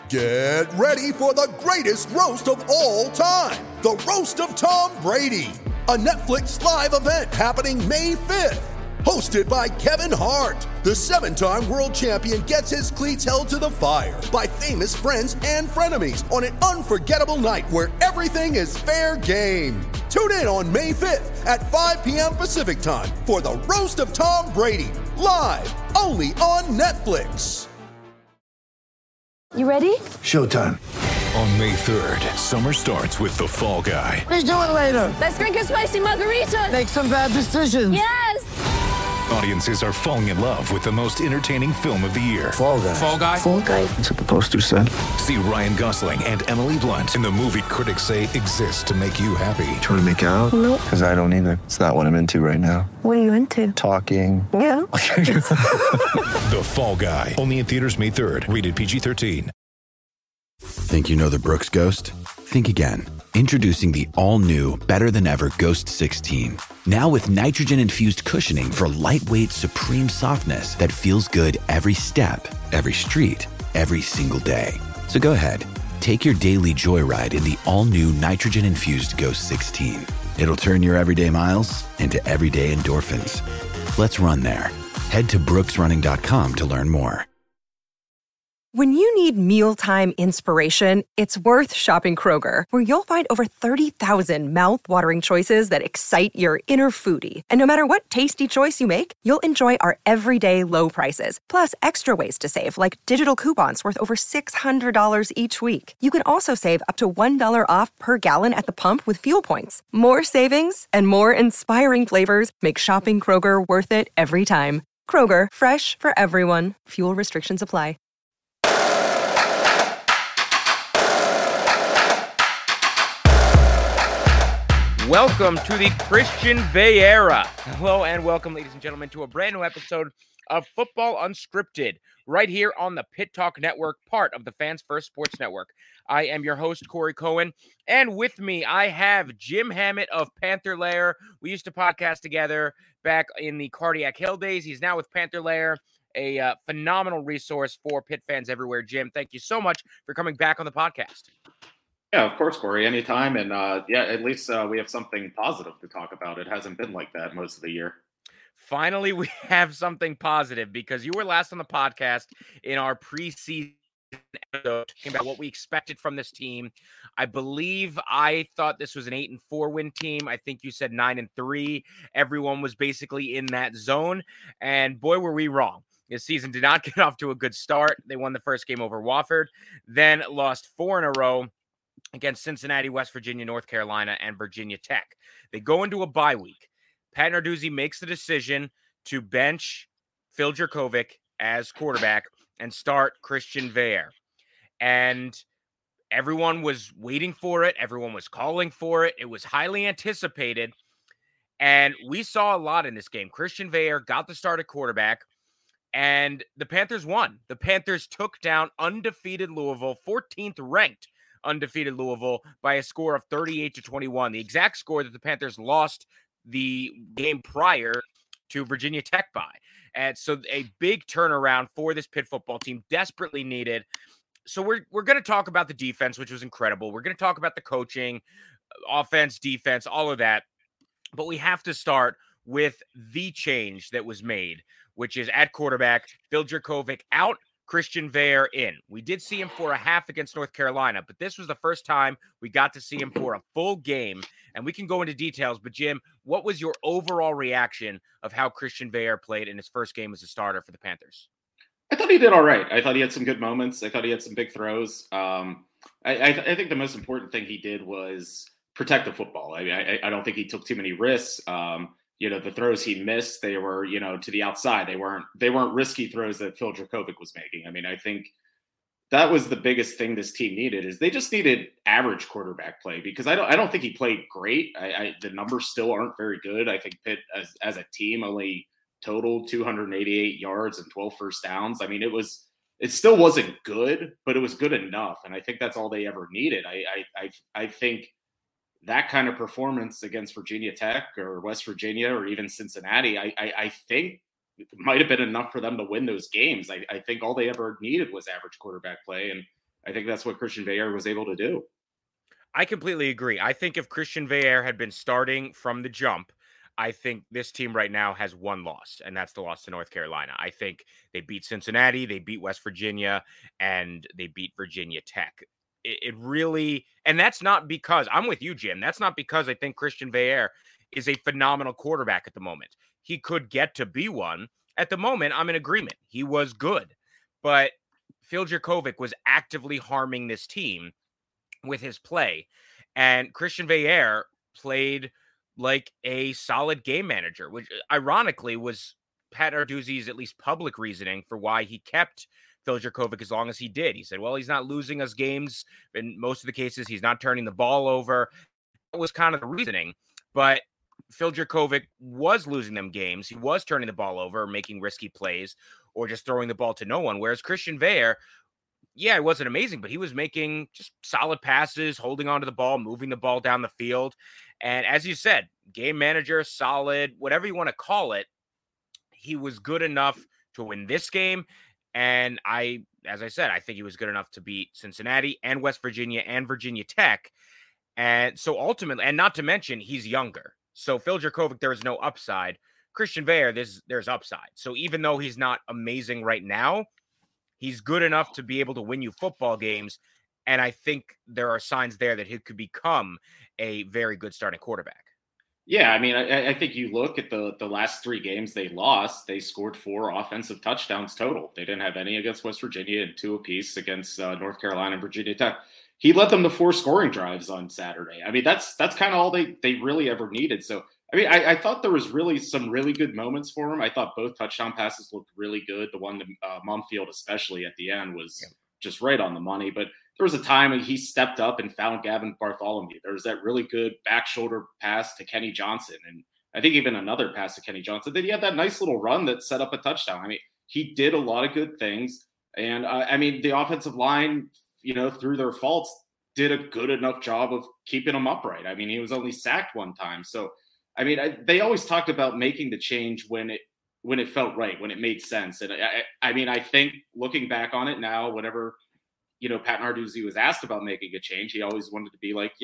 Get ready for the greatest roast of all time, the Roast of Tom Brady, a Netflix live event happening May 5th. Hosted by Kevin Hart, the 7-time world champion gets his cleats held to the fire by famous friends and frenemies on an unforgettable night where everything is fair game. Tune in on May 5th at 5 p.m. Pacific time for the Roast of Tom Brady, live only on Netflix. You ready? Showtime. On May 3rd, summer starts with The Fall Guy. Let's do it later. Let's drink a spicy margarita. Make some bad decisions. Yes! Audiences are falling in love with the most entertaining film of the year. Fall Guy. Fall Guy? Fall guy. That's what the poster said. See Ryan Gosling and Emily Blunt in the movie critics say exists to make you happy. Trying to make it out? Nope. Because I don't either. It's not what I'm into right now. What are you into? Talking. Yeah. The Fall Guy. Only in theaters May 3rd. Rated PG-13. Think you know the Brooks Ghost? Think again. Introducing the all-new, better-than-ever Ghost 16. Now with nitrogen-infused cushioning for lightweight, supreme softness that feels good every step, every street, every single day. So go ahead, take your daily joyride in the all-new nitrogen-infused Ghost 16. It'll turn your everyday miles into everyday endorphins. Let's run there. Head to brooksrunning.com to learn more. When you need mealtime inspiration, it's worth shopping Kroger, where you'll find over 30,000 mouth-watering choices that excite your inner foodie. And no matter what tasty choice you make, you'll enjoy our everyday low prices, plus extra ways to save, like digital coupons worth over $600 each week. You can also save up to $1 off per gallon at the pump with fuel points. More savings and more inspiring flavors make shopping Kroger worth it every time. Kroger, fresh for everyone. Fuel restrictions apply. Welcome to the Christian Vieira. Hello and welcome, ladies and gentlemen, to a brand new episode of Football Unscripted, right here on the Pit Talk Network, part of the Fans First Sports Network. I am your host, Corey Cohen, and with me, I have Jim Hammett of Panther Lair. We used to podcast together back in the Cardiac Hill days. He's now with Panther Lair, a phenomenal resource for Pit fans everywhere. Jim, thank you so much for coming back on the podcast. Yeah, of course, Corey, anytime. And at least we have something positive to talk about. It hasn't been like that most of the year. Finally, we have something positive because you were last on the podcast in our preseason episode talking about what we expected from this team. I believe I thought this was an 8-4 win team. I think you said 9-3. Everyone was basically in that zone. And boy, were we wrong. This season did not get off to a good start. They won the first game over Wofford, then lost 4 in a row against Cincinnati, West Virginia, North Carolina, and Virginia Tech. They go into a bye week. Pat Narduzzi makes the decision to bench Phil Jurkovec as quarterback and start Christian Veilleux. And everyone was waiting for it. Everyone was calling for it. It was highly anticipated. And we saw a lot in this game. Christian Veilleux got the start at quarterback, and the Panthers won. The Panthers took down undefeated Louisville, 14th ranked undefeated Louisville, by a score of 38-21, the exact score that the Panthers lost the game prior to Virginia Tech by. And so a big turnaround for this Pitt football team, desperately needed. So we're going to talk about the defense, which was incredible. We're going to talk about the coaching, offense, defense, all of that. But we have to start with the change that was made, which is at quarterback, Phil Jurkovec out, Christian Veilleux in. We did see him for a half against North Carolina, but this was the first time we got to see him for a full game, and we can go into details. But Jim, what was your overall reaction of how Christian Veilleux played in his first game as a starter for the Panthers? I thought he did all right. I thought he had some good moments. I thought he had some big throws. I think the most important thing he did was protect the football. I don't think he took too many risks. The throws he missed, they were, to the outside. They weren't risky throws that Phil Jurkovec was making. I mean, I think that was the biggest thing this team needed, is they just needed average quarterback play, because I don't think he played great. The numbers still aren't very good. I think Pitt as a team only totaled 288 yards and 12 first downs. I mean, it still wasn't good, but it was good enough. And I think that's all they ever needed. I think that kind of performance against Virginia Tech or West Virginia or even Cincinnati, I think it might have been enough for them to win those games. I think all they ever needed was average quarterback play. And I think that's what Christian Veilleux was able to do. I completely agree. I think if Christian Veilleux had been starting from the jump, I think this team right now has one loss, and that's the loss to North Carolina. I think they beat Cincinnati, they beat West Virginia, and they beat Virginia Tech. It really, and that's not because, I'm with you, Jim, that's not because I think Christian Veilleux is a phenomenal quarterback at the moment. He could get to be one. At the moment, I'm in agreement. He was good, but Phil Jurkovec was actively harming this team with his play. And Christian Veilleux played like a solid game manager, which ironically was Pat Narduzzi's at least public reasoning for why he kept Phil Jurkovec as long as he did. He said, well, he's not losing us games. In most of the cases, he's not turning the ball over. That was kind of the reasoning. But Phil Jurkovec was losing them games. He was turning the ball over, making risky plays, or just throwing the ball to no one. Whereas Christian Veilleux, yeah, it wasn't amazing, but he was making just solid passes, holding onto the ball, moving the ball down the field. And as you said, game manager, solid, whatever you want to call it, he was good enough to win this game. And as I said, I think he was good enough to beat Cincinnati and West Virginia and Virginia Tech. And so ultimately, and not to mention, he's younger. So Phil Jurkovec, there is no upside. Christian Veilleux, there's upside. So even though he's not amazing right now, he's good enough to be able to win you football games. And I think there are signs there that he could become a very good starting quarterback. Yeah, I mean, I think you look at the last 3 games they lost, they scored 4 offensive touchdowns total. They didn't have any against West Virginia and 2 apiece against North Carolina and Virginia Tech. He led them to 4 scoring drives on Saturday. I mean, that's kind of all they really ever needed. So, I mean, I thought there was really some really good moments for him. I thought both touchdown passes looked really good. The one to Mumfield, especially at the end, was just right on the money. But there was a time when he stepped up and found Gavin Bartholomew. There was that really good back shoulder pass to Kenny Johnson. And I think even another pass to Kenny Johnson. Then he had that nice little run that set up a touchdown. I mean, he did a lot of good things. And I mean, the offensive line, through their faults, did a good enough job of keeping him upright. I mean, he was only sacked 1 time. So, I mean, they always talked about making the change when it felt right, when it made sense. And I mean, I think looking back on it now, whenever, Pat Narduzzi was asked about making a change, he always wanted to be like,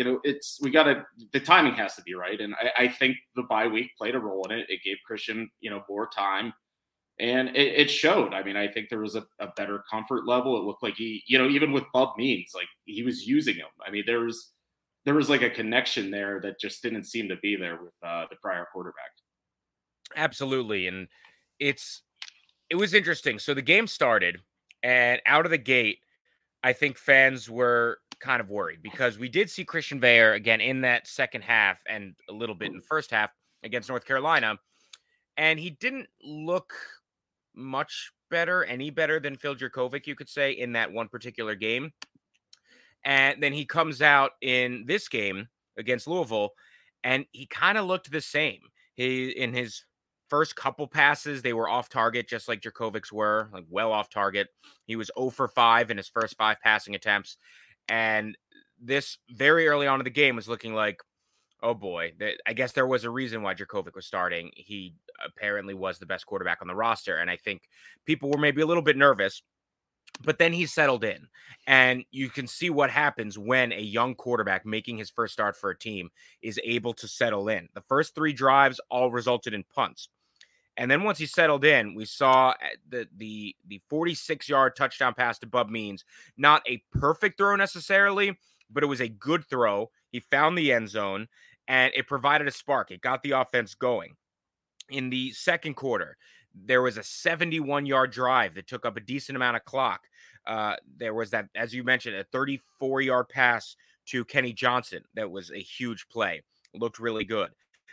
the timing has to be right. And I think the bye week played a role in it. It gave Christian, more time. And it showed. I mean, I think there was a better comfort level. It looked like he, even with Bub Means, like he was using him. I mean, there was like a connection there that just didn't seem to be there with the prior quarterback. Absolutely. And it was interesting. So the game started, and out of the gate, I think fans were kind of worried because we did see Christian Veilleux again in that second half and a little bit in the first half against North Carolina. And he didn't look much better, any better than Phil Jurkovec, you could say, in that one particular game. And then he comes out in this game against Louisville, and he kind of looked the same. In his first couple passes, they were off target, just like Jurkovec's were, like well off target. He was 0 for 5 in his first 5 passing attempts. And this very early on in the game was looking like, oh boy, I guess there was a reason why Jurkovec was starting. He apparently was the best quarterback on the roster. And I think people were maybe a little bit nervous, but then he settled in. And you can see what happens when a young quarterback making his first start for a team is able to settle in. The first 3 drives all resulted in punts. And then once he settled in, we saw the 46-yard touchdown pass to Bub Means. Not a perfect throw necessarily, but it was a good throw. He found the end zone, and it provided a spark. It got the offense going. In the second quarter, there was a 71-yard drive that took up a decent amount of clock. There was that, as you mentioned, a 34-yard pass to Kenny Johnson. That was a huge play. It looked really good.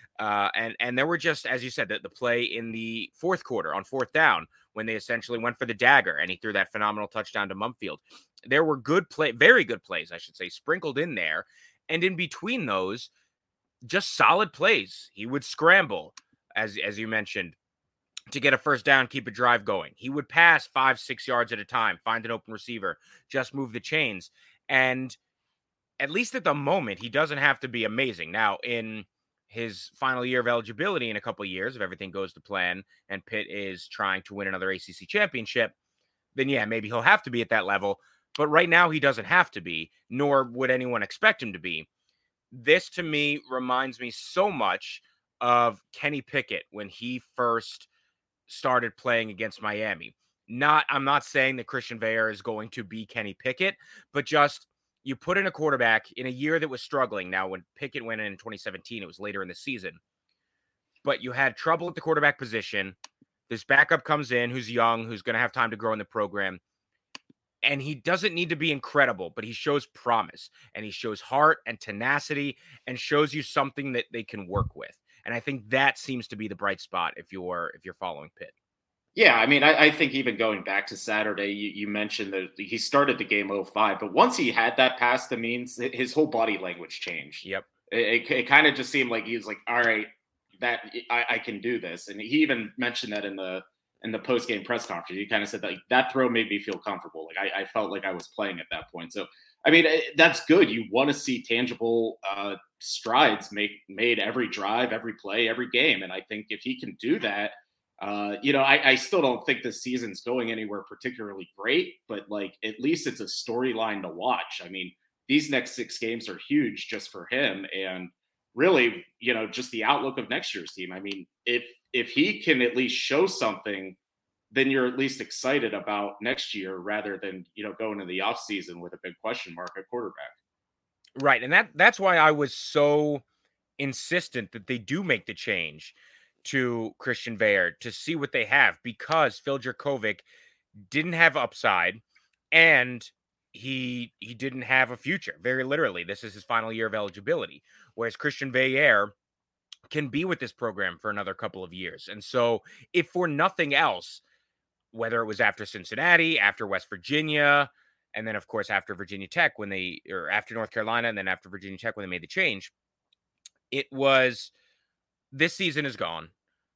And there were just, as you said, the play in the fourth quarter on 4th down when they essentially went for the dagger and he threw that phenomenal touchdown to Mumfield. There were very good plays, I should say, sprinkled in there. And in between those, just solid plays. He would scramble, as you mentioned, to get a first down, keep a drive going. He would pass 5-6 yards at a time, find an open receiver, just move the chains. And at least at the moment, he doesn't have to be amazing. Now, in his final year of eligibility in a couple of years, if everything goes to plan and Pitt is trying to win another ACC championship, then yeah, maybe he'll have to be at that level. But right now he doesn't have to be, nor would anyone expect him to be. This to me reminds me so much of Kenny Pickett when he first started playing against Miami. I'm not saying that Christian Veilleux is going to be Kenny Pickett, but just you put in a quarterback in a year that was struggling. Now, when Pickett went in 2017, it was later in the season, but you had trouble at the quarterback position. This backup comes in who's young, who's going to have time to grow in the program. And he doesn't need to be incredible, but he shows promise and he shows heart and tenacity and shows you something that they can work with. And I think that seems to be the bright spot if you're following Pitt. Yeah, I mean, I think even going back to Saturday, you mentioned that he started the game 0-5, but once he had that pass to Means, his whole body language changed. Yep. It kind of just seemed like he was like, all right, that I can do this. And he even mentioned that in the post-game press conference. He kind of said that throw made me feel comfortable. Like I felt like I was playing at that point. So, I mean, that's good. You want to see tangible strides made every drive, every play, every game. And I think if he can do that, I still don't think this season's going anywhere particularly great, but like at least it's a storyline to watch. I mean, these next 6 games are huge just for him, and really, just the outlook of next year's team. I mean, if he can at least show something, then you're at least excited about next year rather than going into the offseason with a big question mark at quarterback. Right, and that's why I was so insistent that they do make the change to Christian Veilleux to see what they have, because Phil Jurkovec didn't have upside and he didn't have a future. Very literally, this is his final year of eligibility, whereas Christian Veilleux can be with this program for another couple of years. And so if for nothing else, whether it was after Cincinnati, after West Virginia, and then of course after Virginia Tech or after North Carolina, and then after Virginia Tech when they made the change, it was, this season is gone.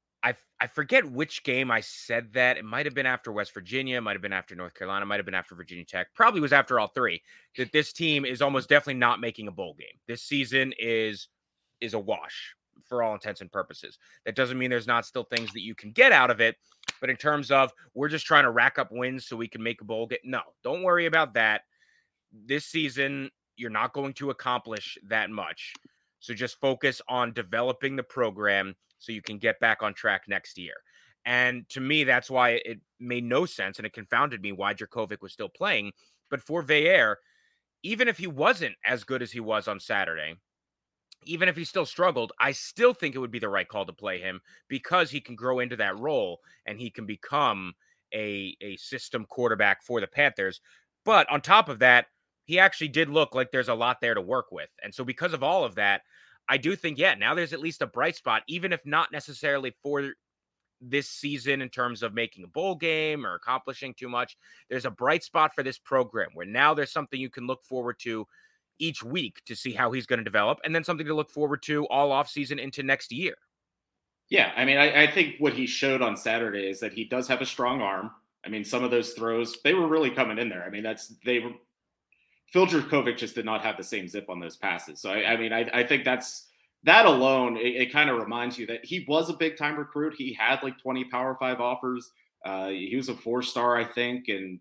I forget which game I said that. It might have been after West Virginia, it might have been after North Carolina, it might have been after Virginia Tech, probably was after all three, that this team is almost definitely not making a bowl game. This season is a wash for all intents and purposes. That doesn't mean there's not still things that you can get out of it, but in terms of we're just trying to rack up wins so we can make a bowl game, no, don't worry about that. This season, you're not going to accomplish that much. So just focus on developing the program so you can get back on track next year. And to me, that's why it made no sense, and it confounded me why Jurkovec was still playing. But for Veilleux, even if he wasn't as good as he was on Saturday, even if he still struggled, I still think it would be the right call to play him, because he can grow into that role and he can become a system quarterback for the Panthers. But on top of that, he actually did look like there's a lot there to work with. And so because of all of that, I do think, now there's at least a bright spot, even if not necessarily for this season in terms of making a bowl game or accomplishing too much. There's a bright spot for this program where now there's something you can look forward to each week to see how he's going to develop, and then something to look forward to all offseason into next year. Yeah, I mean, I think what he showed on Saturday is that he does have a strong arm. I mean, some of those throws, they were really coming in there. I mean, Phil Jurkovec just did not have the same zip on those passes. So, I think that alone, it kind of reminds you that he was a big-time recruit. He had like 20 Power 5 offers. He was a 4-star, I think. And,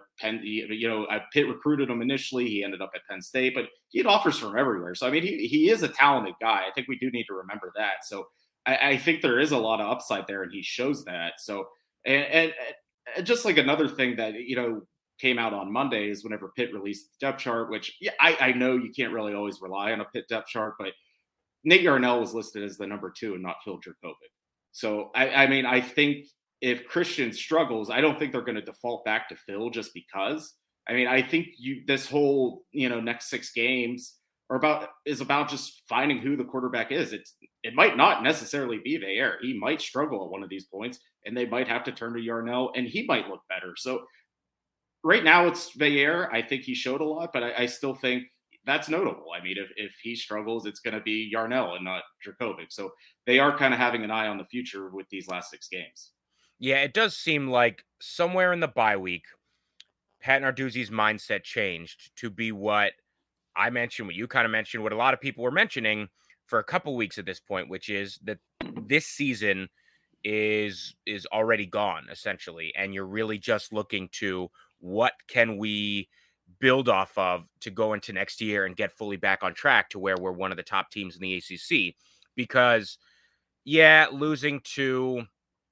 Pitt recruited him initially. He ended up at Penn State, but he had offers from everywhere. So, I mean, he is a talented guy. I think we do need to remember that. So I think there is a lot of upside there, and he shows that. So, and just like another thing that, came out on Monday is whenever Pitt released the depth chart, which I know you can't really always rely on a Pitt depth chart, but Nate Yarnell was listed as the number 2 and not Phil Jurkovec. So, I think if Christian struggles, I don't think they're going to default back to Phil just because. I think this whole, next 6 games is about just finding who the quarterback is. It might not necessarily be Veilleux. He might struggle at one of these points, and they might have to turn to Yarnell, and he might look better. So right now it's Veilleux. I think he showed a lot, but I still think that's notable. I mean, if he struggles, it's going to be Yarnell and not Jurkovec. So they are kind of having an eye on the future with these last 6 games. Yeah, it does seem like somewhere in the bye week, Pat Narduzzi's mindset changed to be what I mentioned, what you kind of mentioned, what a lot of people were mentioning for a couple weeks at this point, which is that this season is already gone, essentially. And you're really just looking to what can we build off of to go into next year and get fully back on track to where we're one of the top teams in the ACC. Because, yeah, losing to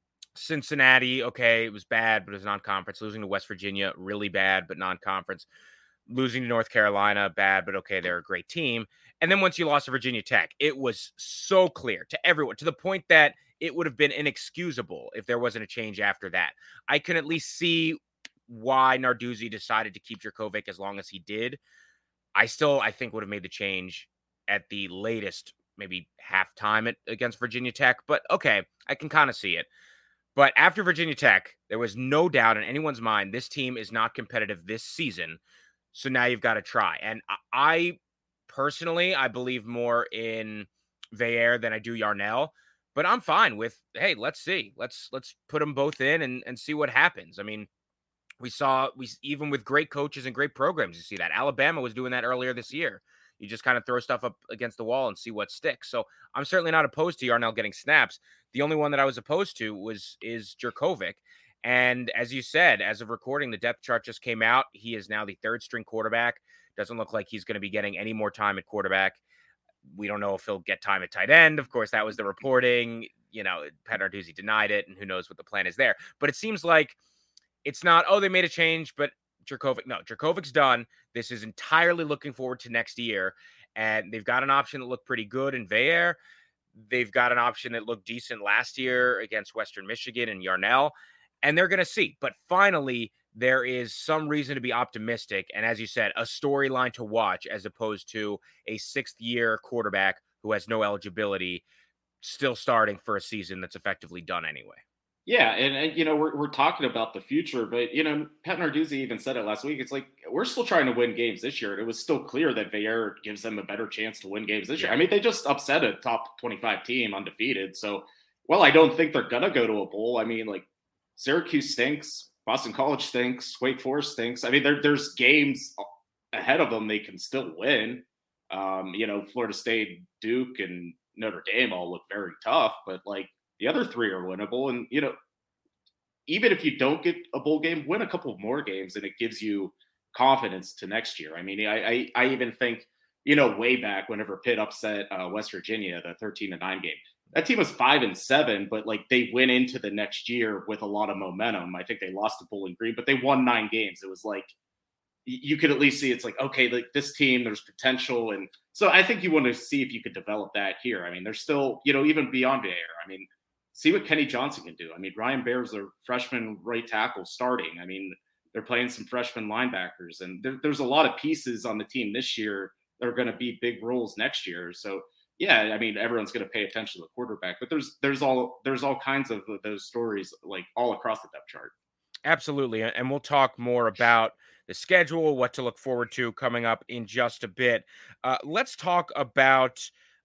Cincinnati, okay, it was bad, but it was non-conference. Losing to West Virginia, really bad, but non-conference. Losing to North Carolina, bad, but okay, they're a great team. And then once you lost to Virginia Tech, it was so clear to everyone, to the point that it would have been inexcusable if there wasn't a change after that. I can at least see why Narduzzi decided to keep Jurkovec as long as he did. I think would have made the change at the latest, maybe halftime against Virginia Tech. But okay, I can kind of see it. But after Virginia Tech, there was no doubt in anyone's mind this team is not competitive this season. So now you've got to try. And I personally, I believe more in Veilleux than I do Yarnell. But I'm fine with, hey, let's see. Let's put them both in and see what happens. I mean, we even with great coaches and great programs, you see that. Alabama was doing that earlier this year. You just kind of throw stuff up against the wall and see what sticks. So I'm certainly not opposed to Yarnell getting snaps. The only one that I was opposed to is Jurkovec. And as you said, as of recording, the depth chart just came out. He is now the third string quarterback. Doesn't look like he's going to be getting any more time at quarterback. We don't know if he'll get time at tight end. Of course, that was the reporting. Pat Narduzzi denied it, and who knows what the plan is there. But it seems like it's not, they made a change, but Jurkovec's done. This is entirely looking forward to next year. And they've got an option that looked pretty good in Veilleux. They've got an option that looked decent last year against Western Michigan and Yarnell. And they're going to see. But finally, there is some reason to be optimistic. And as you said, a storyline to watch as opposed to a sixth-year quarterback who has no eligibility still starting for a season that's effectively done anyway. Yeah, and we're talking about the future, but Pat Narduzzi even said it last week. It's like we're still trying to win games this year. It was still clear that Veilleux gives them a better chance to win games this year. I mean, they just upset a top 25 team undefeated. So, I don't think they're gonna go to a bowl. I mean, like Syracuse stinks, Boston College stinks, Wake Forest stinks. I mean, there's games ahead of them they can still win. Florida State, Duke, and Notre Dame all look very tough, but the other three are winnable. And, even if you don't get a bowl game, win a couple more games and it gives you confidence to next year. I mean, I even think, way back whenever Pitt upset West Virginia, the 13-9 game, that team was 5-7, but they went into the next year with a lot of momentum. I think they lost to Bowling Green, but they won 9 games. It was you could at least see it's okay, this team, there's potential. And so I think you want to see if you could develop that here. I mean, there's still, even beyond Veilleux. I mean, see what Kenny Johnson can do. I mean, Ryan Baer's a freshman right tackle starting. I mean, they're playing some freshman linebackers, and there's a lot of pieces on the team this year that are going to be big roles next year. So, yeah, I mean, everyone's going to pay attention to the quarterback, but there's all kinds of those stories all across the depth chart. Absolutely, and we'll talk more about the schedule, what to look forward to coming up in just a bit. Let's talk about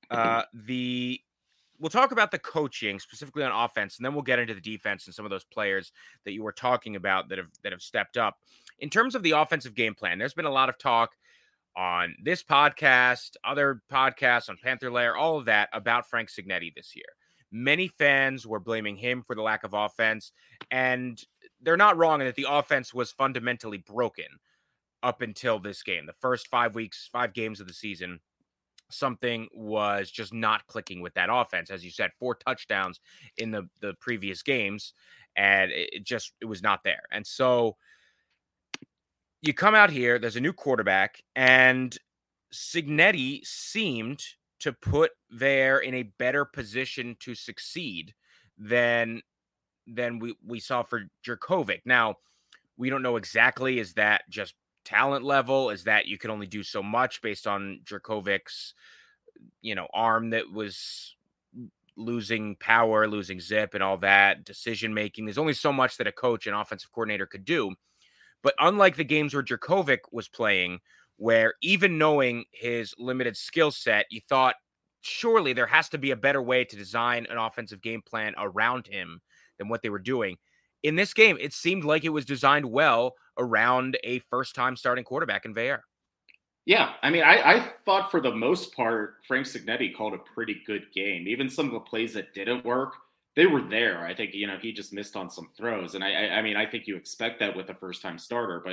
We'll talk about the coaching, specifically on offense, and then we'll get into the defense and some of those players that you were talking about that have stepped up. In terms of the offensive game plan, there's been a lot of talk on this podcast, other podcasts, on Panther Lair, all of that about Frank Cignetti this year. Many fans were blaming him for the lack of offense, and they're not wrong in that the offense was fundamentally broken up until this game. The first 5 games of the season, something was just not clicking with that offense. As you said, 4 touchdowns in the previous games, and it was not there. And so you come out here, there's a new quarterback, and Cignetti seemed to put Veilleux in a better position to succeed than we saw for Jurkovec. Now, we don't know exactly, is that just talent level? Is that you can only do so much based on Jurkovec's, arm that was losing power, losing zip and all that, decision making? There's only so much that a coach and offensive coordinator could do. But unlike the games where Jurkovec was playing, where even knowing his limited skill set, you thought surely there has to be a better way to design an offensive game plan around him than what they were doing. In this game, it seemed like it was designed well around a first-time starting quarterback in Veilleux. Yeah, I mean, I thought for the most part, Frank Cignetti called a pretty good game. Even some of the plays that didn't work, they were there. I think, he just missed on some throws. And I mean, I think you expect that with a first-time starter. But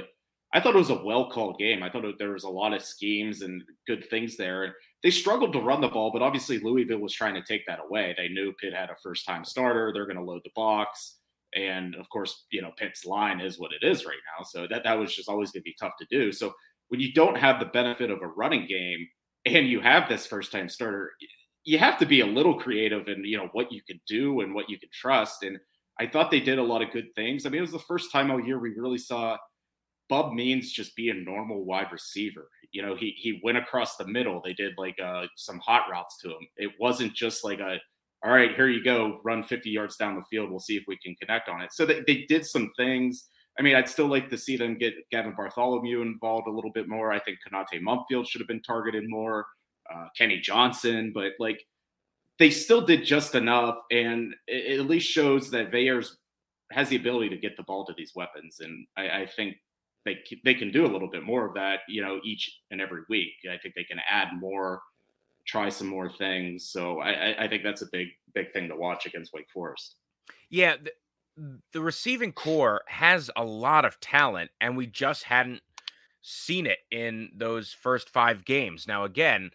I thought it was a well-called game. I thought there was a lot of schemes and good things there. They struggled to run the ball, but obviously Louisville was trying to take that away. They knew Pitt had a first-time starter. They're going to load the box. And, of course, Pitt's line is what it is right now. So that was just always going to be tough to do. So when you don't have the benefit of a running game and you have this first-time starter, you have to be a little creative in, what you can do and what you can trust. And I thought they did a lot of good things. I mean, it was the first time all year we really saw Bub Means just be a normal wide receiver. He went across the middle. They did some hot routes to him. It wasn't just like all right, here you go, run 50 yards down the field. We'll see if we can connect on it. So they did some things. I mean, I'd still like to see them get Gavin Bartholomew involved a little bit more. I think Konate Mumpfield should have been targeted more, Kenny Johnson, but they still did just enough. And it at least shows that Vayers has the ability to get the ball to these weapons. And I think they can do a little bit more of that, each and every week. I think they can add more, try some more things. So I think that's a big thing to watch against Wake Forest. Yeah, the receiving core has a lot of talent, and we just hadn't seen it in those first 5 games. Now, again,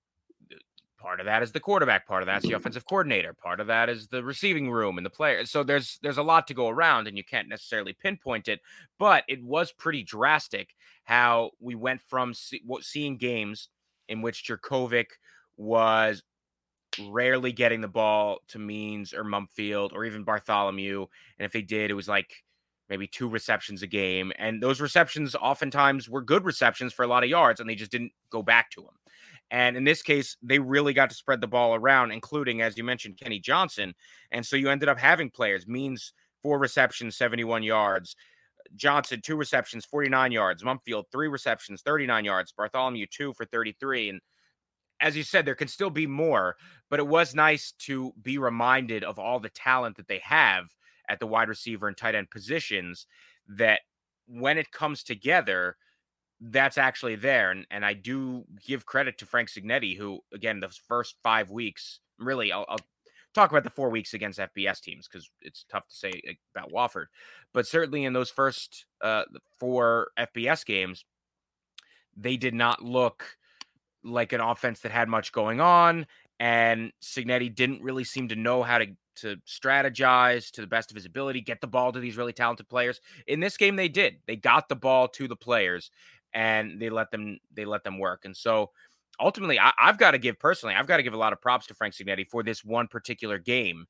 part of that is the quarterback, part of that's the offensive coordinator, part of that is the receiving room and the players. So there's a lot to go around, and you can't necessarily pinpoint it, but it was pretty drastic how we went from seeing games in which Jurkovec was rarely getting the ball to Means or Mumpfield or even Bartholomew. And if they did, it was like maybe 2 receptions a game. And those receptions oftentimes were good receptions for a lot of yards, and they just didn't go back to them. And in this case, they really got to spread the ball around, including, as you mentioned, Kenny Johnson. And so you ended up having players, Means 4 receptions, 71 yards. Johnson, 2 receptions, 49 yards. Mumpfield, 3 receptions, 39 yards. Bartholomew, 2 for 33. And as you said, there can still be more, but it was nice to be reminded of all the talent that they have at the wide receiver and tight end positions, that when it comes together, that's actually there. And I do give credit to Frank Cignetti, who, again, the first 5 weeks, really, I'll talk about the 4 weeks against FBS teams because it's tough to say about Wofford, but certainly in those first 4 FBS games, they did not look like an offense that had much going on, and Cignetti didn't really seem to know how to strategize to the best of his ability, get the ball to these really talented players. In this game, they did. They got the ball to the players, and they let them work. And so ultimately, I've got to give a lot of props to Frank Cignetti for this one particular game,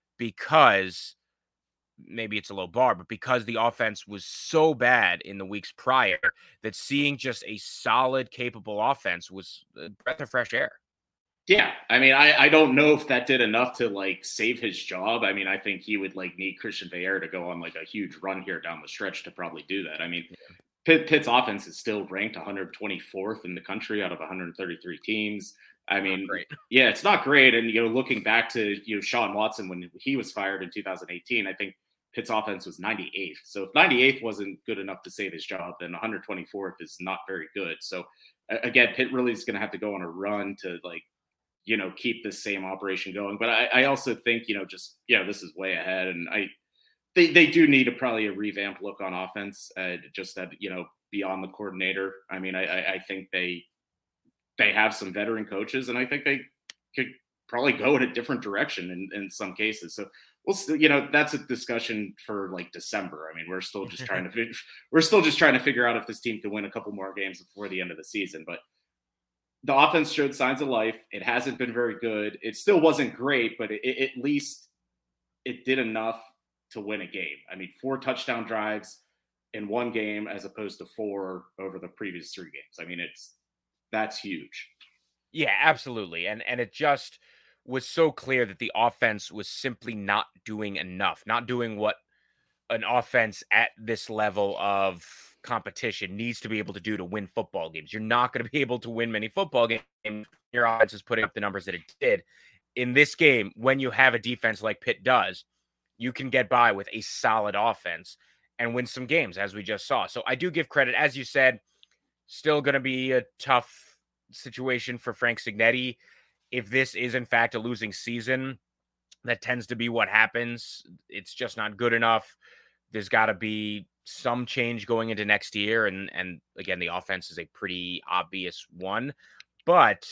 because maybe it's a low bar, but because the offense was so bad in the weeks prior, that seeing just a solid, capable offense was a breath of fresh air. Yeah. I mean, I don't know if that did enough to save his job. I mean, I think he would need Christian Veilleux to go on a huge run here down the stretch to probably do that. I mean, Pitt's offense is still ranked 124th in the country out of 133 teams. I mean, yeah, it's not great. And, looking back to, Sean Watson, when he was fired in 2018, I think Pitt's offense was 98th. So if 98th wasn't good enough to save his job, then 124th is not very good. So again, Pitt really is going to have to go on a run to keep this same operation going. But I also think, this is way ahead. And they do need probably a revamped look on offense, just that, beyond the coordinator. I mean, I think they have some veteran coaches, and I think they could probably go in a different direction in some cases. So we'll still, that's a discussion for December. I mean, we're still just trying to figure out if this team can win a couple more games before the end of the season. But the offense showed signs of life. It hasn't been very good. It still wasn't great, but at least it did enough to win a game. I mean, 4 touchdown drives in one game as opposed to 4 over the previous 3 games. I mean, that's huge. Yeah, absolutely. And it just was so clear that the offense was simply not doing enough, not doing what an offense at this level of competition needs to be able to do to win football games. You're not going to be able to win many football games. Your offense is putting up the numbers that it did. In this game, when you have a defense like Pitt does, you can get by with a solid offense and win some games, as we just saw. So I do give credit. As you said, still going to be a tough situation for Frank Cignetti. If this is, in fact, a losing season, that tends to be what happens. It's just not good enough. There's got to be some change going into next year. And again, the offense is a pretty obvious one, but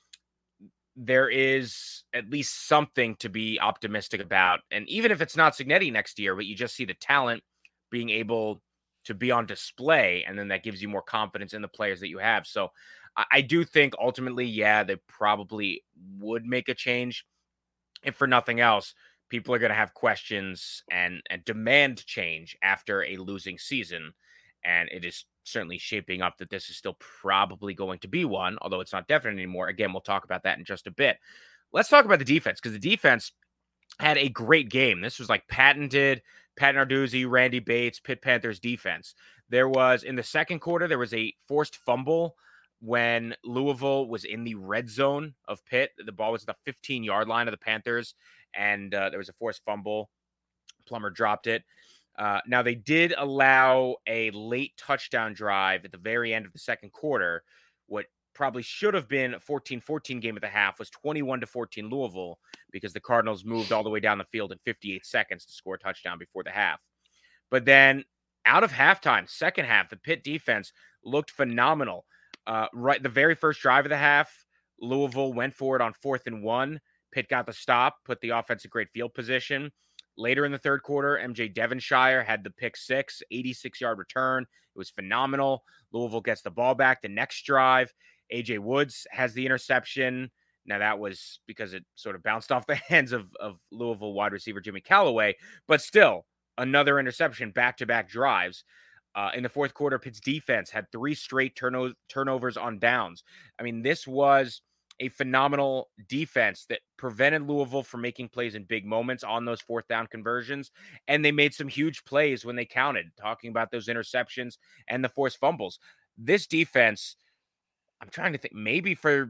there is at least something to be optimistic about. And even if it's not Cignetti next year, but you just see the talent being able to be on display, and then that gives you more confidence in the players that you have. So I do think ultimately, yeah, they probably would make a change. If for nothing else, people are going to have questions and demand change after a losing season. And it is certainly shaping up that this is still probably going to be one, although it's not definite anymore. Again, we'll talk about that in just a bit. Let's talk about the defense, because the defense had a great game. This was like patented Pat Narduzzi, Randy Bates, Pitt Panthers defense. There was, in the second quarter, there was a forced fumble when Louisville was in the red zone of Pitt. The ball was at the 15-yard line of the Panthers, and there was a forced fumble. Plummer dropped it. Now, they did allow a late touchdown drive at the very end of the second quarter. What probably should have been a 14-14 game at the half was 21-14 Louisville, because the Cardinals moved all the way down the field in 58 seconds to score a touchdown before the half. But then out of halftime, second half, the Pitt defense looked phenomenal. Right, the very first drive of the half, Louisville went for it on 4th and 1. Pitt got the stop, put the offense in great field position. Later in the third quarter, MJ Devonshire had the pick six, 86-yard return. It was phenomenal. Louisville gets the ball back the next drive. AJ Woods has the interception. Now, that was because it sort of bounced off the hands of Louisville wide receiver Jimmy Callaway, but still another interception, back-to-back drives. In the fourth quarter, Pitt's defense had 3 straight turnovers on downs. I mean, this was a phenomenal defense that prevented Louisville from making plays in big moments on those fourth down conversions. And they made some huge plays when they counted, talking about those interceptions and the forced fumbles. This defense, I'm trying to think, might be for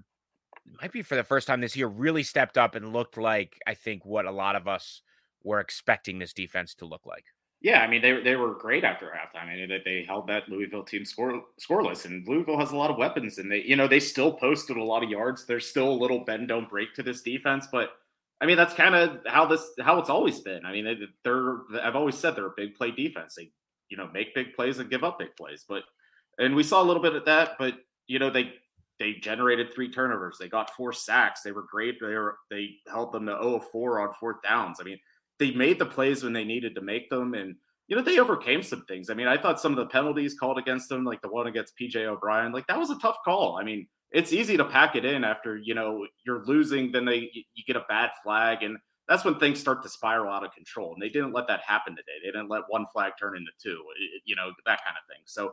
the first time this year, really stepped up and looked like, I think, what a lot of us were expecting this defense to look like. Yeah, I mean, they were great after halftime. I mean, they held that Louisville team scoreless, and Louisville has a lot of weapons, and they still posted a lot of yards. There's still a little bend don't break to this defense, but I mean, that's kind of how it's always been. I mean, I've always said they're a big play defense. They make big plays and give up big plays, and we saw a little bit of that. But they generated 3 turnovers. They got 4 sacks. They were great. They held them to 0 of 4 on 4th downs. I mean, they made the plays when they needed to make them, and they overcame some things. I mean, I thought some of the penalties called against them, like the one against PJ O'Brien, like that was a tough call. I mean, it's easy to pack it in after you're losing, then you get a bad flag, and that's when things start to spiral out of control. And they didn't let that happen today. They didn't let one flag turn into 2, that kind of thing. So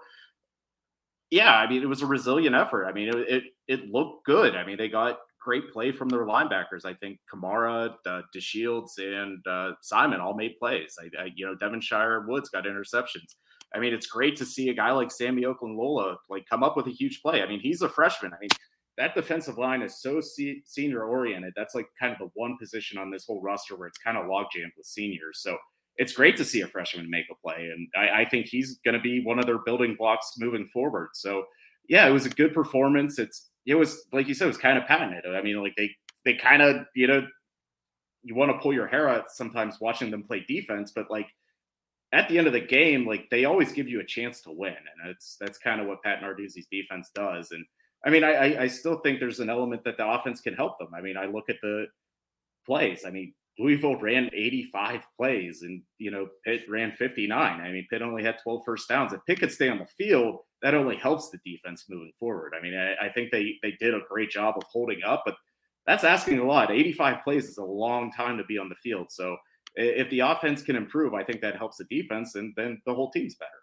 yeah, I mean, it was a resilient effort. I mean, it looked good. I mean, they got great play from their linebackers. I think Kamara, DeShields, and Simon all made plays. Devonshire, Woods got interceptions. I mean, it's great to see a guy like Sammy Okunlola come up with a huge play. I mean, he's a freshman. I mean, that defensive line is so senior oriented. That's like kind of the one position on this whole roster where it's kind of log jammed with seniors. So it's great to see a freshman make a play, and I think he's going to be one of their building blocks moving forward. So yeah, it was a good performance. It was, like you said, it was kind of patented. I mean, like they kind of, you want to pull your hair out sometimes watching them play defense, but like at the end of the game, like they always give you a chance to win. And that's kind of what Pat Narduzzi's defense does. And I mean, I still think there's an element that the offense can help them. I mean, I look at the plays. I mean, Louisville ran 85 plays and, Pitt ran 59. I mean, Pitt only had 12 first downs. If Pitt could stay on the field, that only helps the defense moving forward. I mean, I think they did a great job of holding up, but that's asking a lot. 85 plays is a long time to be on the field. So if the offense can improve, I think that helps the defense, and then the whole team's better.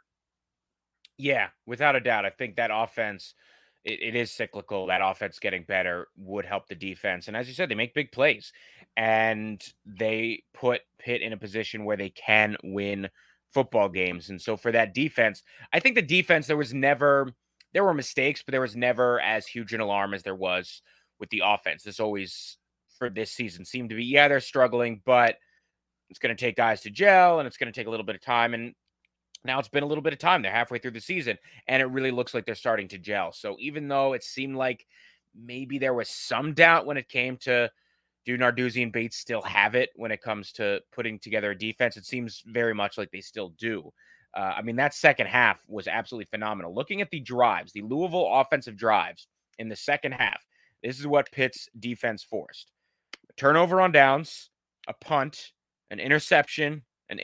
Yeah, without a doubt. I think that offense, it is cyclical. That offense getting better would help the defense. And as you said, they make big plays, and they put Pitt in a position where they can win football games. And so for that defense, I think the defense, there were mistakes, but there was never as huge an alarm as there was with the offense. This always, for this season, seemed to be, they're struggling, but it's going to take guys to gel, and it's going to take a little bit of time. And now it's been a little bit of time. They're halfway through the season, and it really looks like they're starting to gel. So even though it seemed like maybe there was some doubt when it came to, do Narduzzi and Bates still have it when it comes to putting together a defense? It seems very much like they still do. I mean, that second half was absolutely phenomenal. Looking at the drives, the Louisville offensive drives in the second half, this is what Pitt's defense forced. A turnover on downs, a punt, an interception,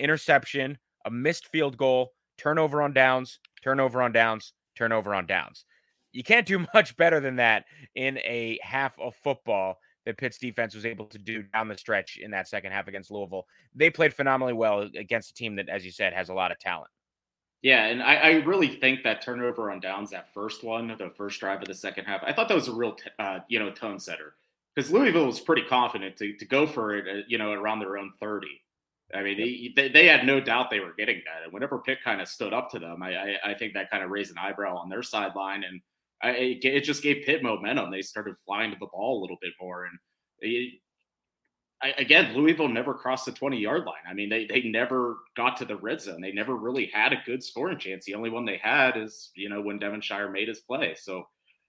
a missed field goal, turnover on downs, turnover on downs, turnover on downs. You can't do much better than that in a half of football that Pitt's defense was able to do down the stretch in that second half against Louisville. They played phenomenally well against a team that, as you said, has a lot of talent. Yeah, and I really think that turnover on downs, that first one, the first drive of the second half, I thought that was a real, tone setter. Because Louisville was pretty confident to go for it, around their own 30. I mean, they had no doubt they were getting that. And whenever Pitt kind of stood up to them, I think that kind of raised an eyebrow on their sideline. And it just gave Pitt momentum. They started flying to the ball a little bit more. And again, Louisville never crossed the 20-yard line. I mean, they never got to the red zone. They never really had a good scoring chance. The only one they had is, when Devonshire made his play. So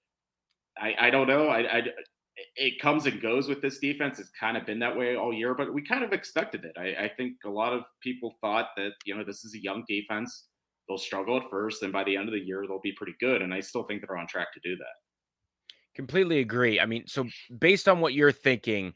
I don't know. It comes and goes with this defense. It's kind of been that way all year, but we kind of expected it. I think a lot of people thought that, this is a young defense. They'll struggle at first, and by the end of the year, they'll be pretty good. And I still think they're on track to do that. Completely agree. I mean, so based on what you're thinking,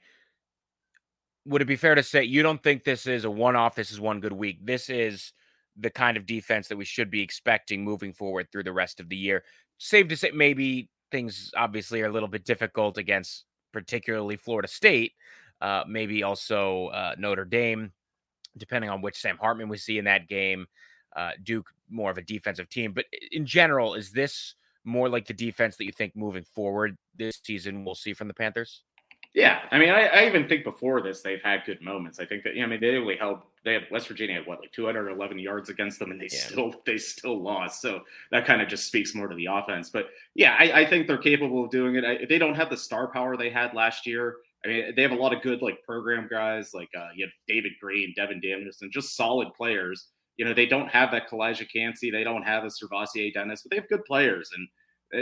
would it be fair to say you don't think this is a one-off, this is one good week? This is the kind of defense that we should be expecting moving forward through the rest of the year. Safe to say maybe things obviously are a little bit difficult against particularly Florida State, maybe also Notre Dame, depending on which Sam Hartman we see in that game. Duke, more of a defensive team. But in general, is this more like the defense that you think moving forward this season we'll see from the Panthers? Yeah, I mean, I even think before this they've had good moments. I think that they had West Virginia had 211 yards against them, and they still lost. So that kind of just speaks more to the offense. But yeah, I think they're capable of doing it. They don't have the star power they had last year. I mean, they have a lot of good program guys like you have David Green, Devin Danielson, just solid players. They don't have that Kalijah Cansey, they don't have a Servassier Dennis, but they have good players. And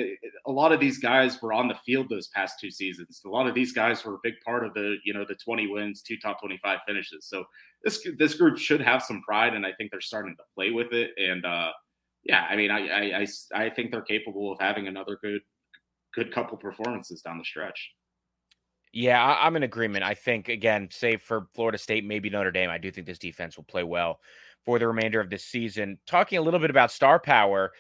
a lot of these guys were on the field those past two seasons. A lot of these guys were a big part of the 20 wins, 2 top 25 finishes. So this group should have some pride, and I think they're starting to play with it. And yeah, I mean, I think they're capable of having another good couple performances down the stretch. Yeah, I'm in agreement. I think, again, save for Florida State, maybe Notre Dame, I do think this defense will play well for the remainder of this season. Talking a little bit about star power,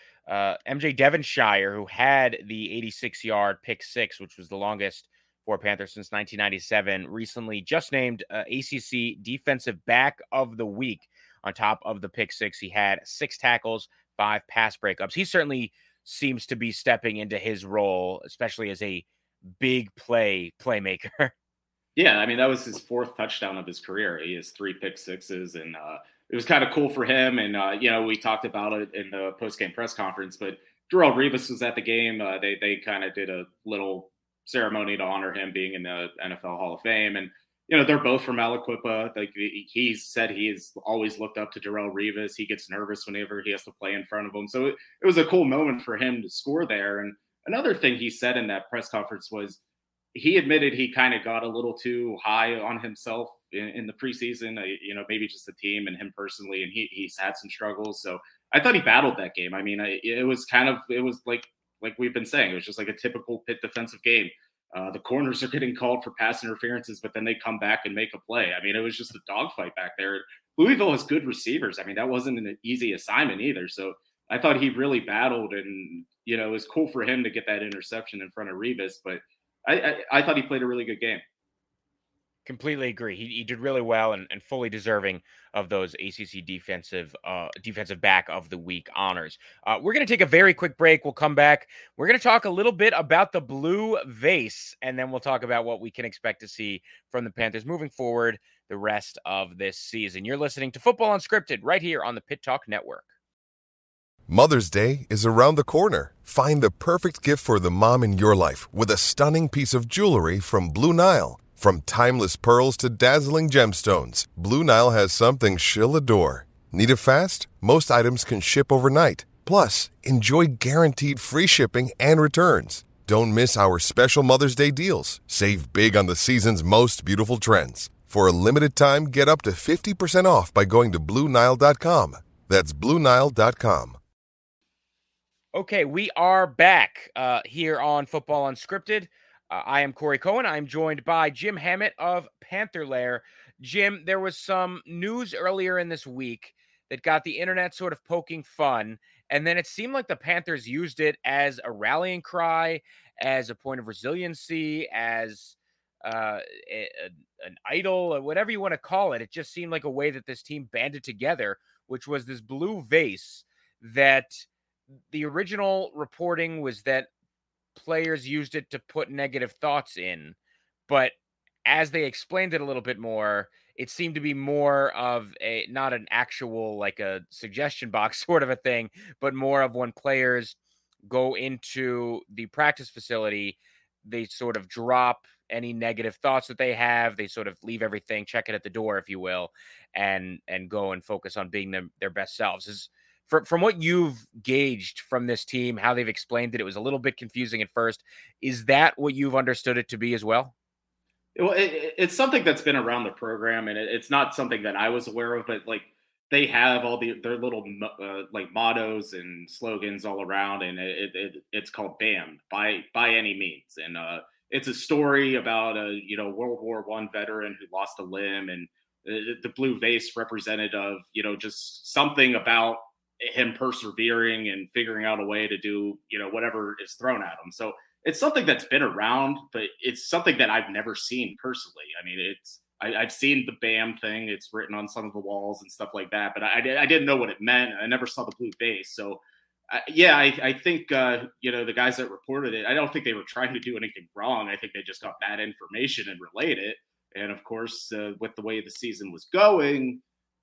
MJ Devonshire, who had the 86-yard pick six, which was the longest for Panthers since 1997, recently just named ACC Defensive Back of the Week. On top of the pick six, he had 6 tackles, 5 pass breakups. He certainly seems to be stepping into his role, especially as a big playmaker. Yeah, I mean, that was his 4th touchdown of his career. He has 3 pick sixes, and it was kind of cool for him. And, we talked about it in the post-game press conference, but Darrelle Revis was at the game. They kind of did a little ceremony to honor him being in the NFL Hall of Fame. And, they're both from Aliquippa. He said he has always looked up to Darrelle Revis. He gets nervous whenever he has to play in front of him. So it was a cool moment for him to score there. And another thing he said in that press conference was he admitted he kind of got a little too high on himself in the preseason, maybe just the team and him personally, and he's had some struggles. So I thought he battled that game. I mean, it was like we've been saying, it was just like a typical Pitt defensive game. The corners are getting called for pass interferences, but then they come back and make a play. I mean, it was just a dogfight back there. Louisville has good receivers. I mean, that wasn't an easy assignment either. So I thought he really battled, and, it was cool for him to get that interception in front of Revis, but I thought he played a really good game. Completely agree. He did really well and fully deserving of those ACC defensive back of the week honors. We're going to take a very quick break. We'll come back. We're going to talk a little bit about the blue vase, and then we'll talk about what we can expect to see from the Panthers moving forward the rest of this season. You're listening to Football Unscripted right here on the Pitt Talk Network. Mother's Day is around the corner. Find the perfect gift for the mom in your life with a stunning piece of jewelry from Blue Nile. From timeless pearls to dazzling gemstones, Blue Nile has something she'll adore. Need it fast? Most items can ship overnight. Plus, enjoy guaranteed free shipping and returns. Don't miss our special Mother's Day deals. Save big on the season's most beautiful trends. For a limited time, get up to 50% off by going to BlueNile.com. That's BlueNile.com. Okay, we are back here on Football Unscripted. I am Corey Cohen. I'm joined by Jim Hammett of Panther Lair. Jim, there was some news earlier in this week that got the internet sort of poking fun, and then it seemed like the Panthers used it as a rallying cry, as a point of resiliency, as an idol, or whatever you want to call it. It just seemed like a way that this team banded together, which was this blue vase that the original reporting was that players used it to put negative thoughts in. But as they explained it a little bit more, it seemed to be more of a, not an actual, like a suggestion box sort of a thing, but more of when players go into the practice facility, they sort of drop any negative thoughts that they have. They sort of leave everything, check it at the door, if you will, and go and focus on being their best selves. From what you've gauged from this team, how they've explained it, it was a little bit confusing at first. Is that what you've understood it to be as well? Well, it's something that's been around the program, and it's not something that I was aware of, but like they have all their little like mottos and slogans all around, and it's called BAM, by any means, and it's a story about a World War I veteran who lost a limb, and the blue vase represented of just something about him persevering and figuring out a way to do whatever is thrown at him. So it's something that's been around, but it's something that I've never seen personally. I mean, I've seen the BAM thing. It's written on some of the walls and stuff like that, but I didn't know what it meant. I never saw the blue vase. So I think, the guys that reported it, I don't think they were trying to do anything wrong. I think they just got bad information and relayed it. And of course, with the way the season was going,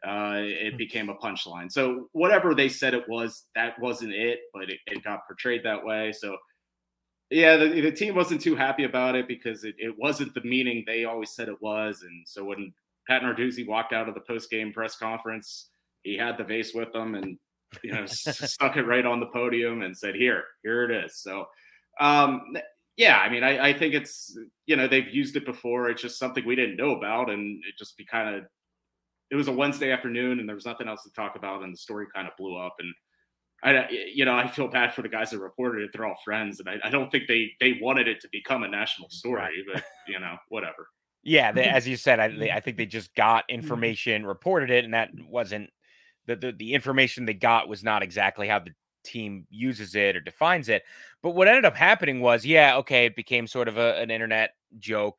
it became a punchline. So whatever they said it was, that wasn't it, but it got portrayed that way. So yeah, the team wasn't too happy about it because it wasn't the meaning they always said it was. And so when Pat Narduzzi walked out of the post-game press conference, he had the vase with him and stuck it right on the podium and said, here it is. So yeah, I mean, I think it's, they've used it before. It's just something we didn't know about, and it just it was a Wednesday afternoon and there was nothing else to talk about, and the story kind of blew up. And I feel bad for the guys that reported it. They're all friends, and I don't think they wanted it to become a national story, but whatever. Yeah, as you said, I think they just got information, reported it, and that wasn't the information they got was not exactly how the team uses it or defines it. But what ended up happening was, it became sort of an internet joke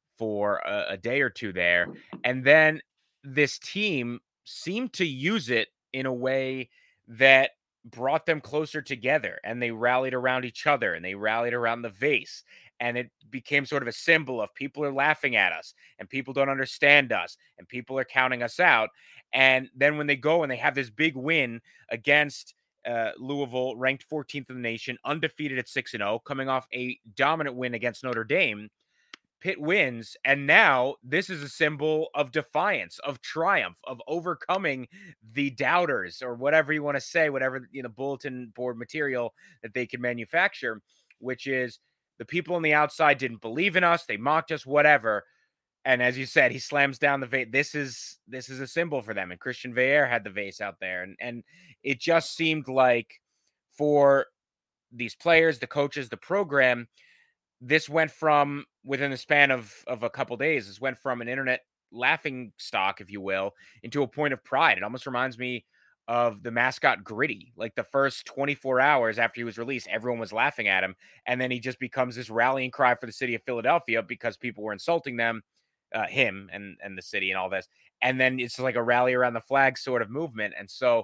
for a day or two there, and then this team seemed to use it in a way that brought them closer together, and they rallied around each other, and they rallied around the vase, and it became sort of a symbol of people are laughing at us, and people don't understand us, and people are counting us out. And then when they go and they have this big win against Louisville, ranked 14th in the nation, undefeated at 6-0, coming off a dominant win against Notre Dame, Pitt wins, and now this is a symbol of defiance, of triumph, of overcoming the doubters, or whatever you want to say, whatever bulletin board material that they can manufacture, which is the people on the outside didn't believe in us, they mocked us, whatever. And as you said, he slams down the vase. This is a symbol for them. And Christian Veilleux had the vase out there, and it just seemed like for these players, the coaches, the program, this went from, within the span of a couple days, this went from an internet laughing stock, if you will, into a point of pride. It almost reminds me of the mascot Gritty. Like the first 24 hours after he was released, everyone was laughing at him. And then he just becomes this rallying cry for the city of Philadelphia because people were insulting them, him and the city and all this. And then it's like a rally around the flag sort of movement. And so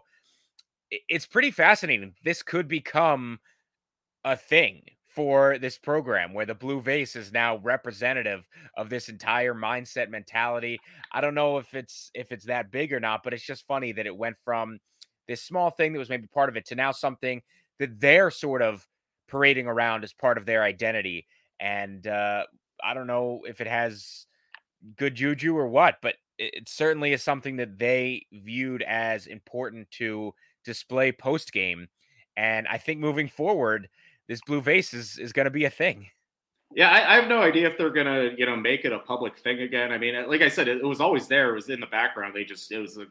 it's pretty fascinating. This could become a thing for this program, where the blue vase is now representative of this entire mindset, mentality. I don't know if it's that big or not, but it's just funny that it went from this small thing that was maybe part of it to now something that they're sort of parading around as part of their identity. And I don't know if it has good juju or what, but it certainly is something that they viewed as important to display post game. And I think moving forward, this blue vase is going to be a thing. Yeah, I have no idea if they're going to, make it a public thing again. I mean, like I said, it was always there. It was in the background. It was like,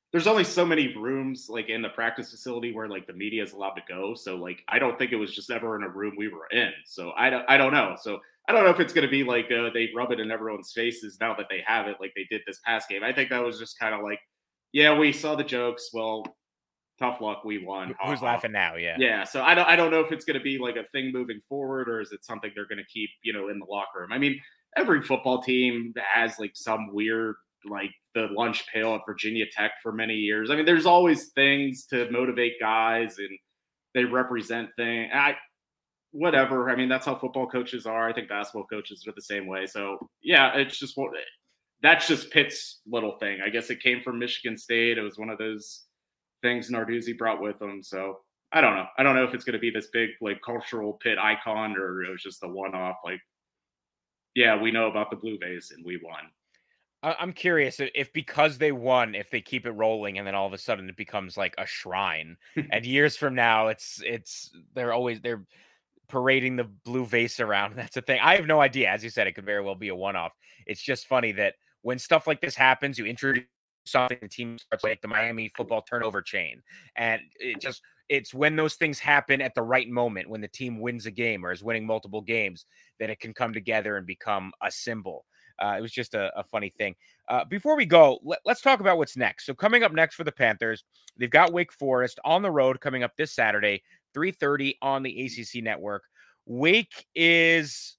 there's only so many rooms like in the practice facility where like the media is allowed to go. So like, I don't think it was just ever in a room we were in. So I don't know. So I don't know if it's going to be like they rub it in everyone's faces now that they have it, like they did this past game. I think that was just kind of like, yeah, we saw the jokes. Well, tough luck, we won. Who's laughing now? Yeah. Yeah. So I don't know if it's going to be like a thing moving forward, or is it something they're going to keep, in the locker room? I mean, every football team has like some weird, like the lunch pail at Virginia Tech for many years. I mean, there's always things to motivate guys, and they represent things. Whatever. I mean, that's how football coaches are. I think basketball coaches are the same way. So yeah, that's just Pitt's little thing. I guess it came from Michigan State. It was one of those things Narduzzi brought with him. So I don't know. I don't know if it's going to be this big like cultural Pitt icon, or it was just a one-off. Like, yeah, we know about the Blue Vase and we won. I'm curious if because they won, if they keep it rolling and then all of a sudden it becomes like a shrine, and years from now they're parading the blue vase around. That's the thing. I have no idea. As you said, it could very well be a one-off. It's just funny that when stuff like this happens, you introduce something, the team starts like the Miami football turnover chain, and it's when those things happen at the right moment, when the team wins a game or is winning multiple games, that it can come together and become a symbol. It was just a funny thing. Before we go, let's talk about what's next. So coming up next for the Panthers, they've got Wake Forest on the road coming up this Saturday, 3:30 on the ACC network. Wake is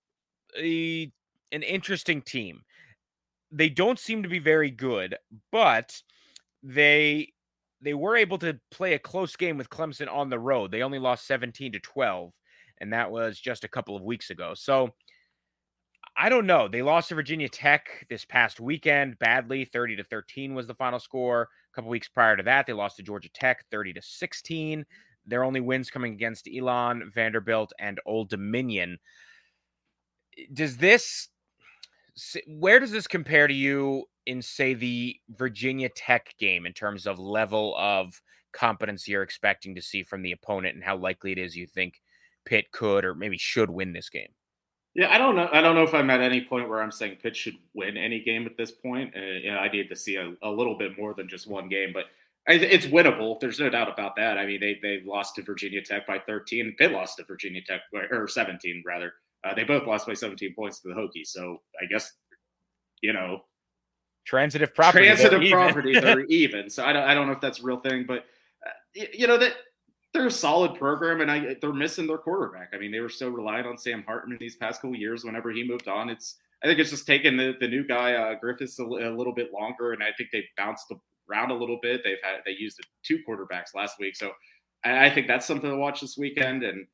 an interesting team. They don't seem to be very good, but they were able to play a close game with Clemson on the road. They only lost 17-12, and that was just a couple of weeks ago. So I don't know. They lost to Virginia Tech this past weekend badly. 30-13 was the final score. A couple weeks prior to that, they lost to Georgia Tech 30-16. Their only wins coming against Elon, Vanderbilt, and Old Dominion. Where does this compare to you in, say, the Virginia Tech game in terms of level of competence you're expecting to see from the opponent, and how likely it is you think Pitt could or maybe should win this game? Yeah, I don't know. I don't know if I'm at any point where I'm saying Pitt should win any game at this point. I need to see a little bit more than just one game, but it's winnable. There's no doubt about that. I mean, they lost to Virginia Tech by 13. Pitt lost to Virginia Tech, or 17 rather. They both lost by 17 points to the Hokies. So I guess, transitive property. They're even. So I don't know if that's a real thing, but that they're a solid program, and they're missing their quarterback. I mean, they were so reliant on Sam Hartman these past couple of years. Whenever he moved on, I think it's just taken the new guy Griffiths a little bit longer, and I think they've bounced around a little bit. They used 2 quarterbacks last week, so I think that's something to watch this weekend. And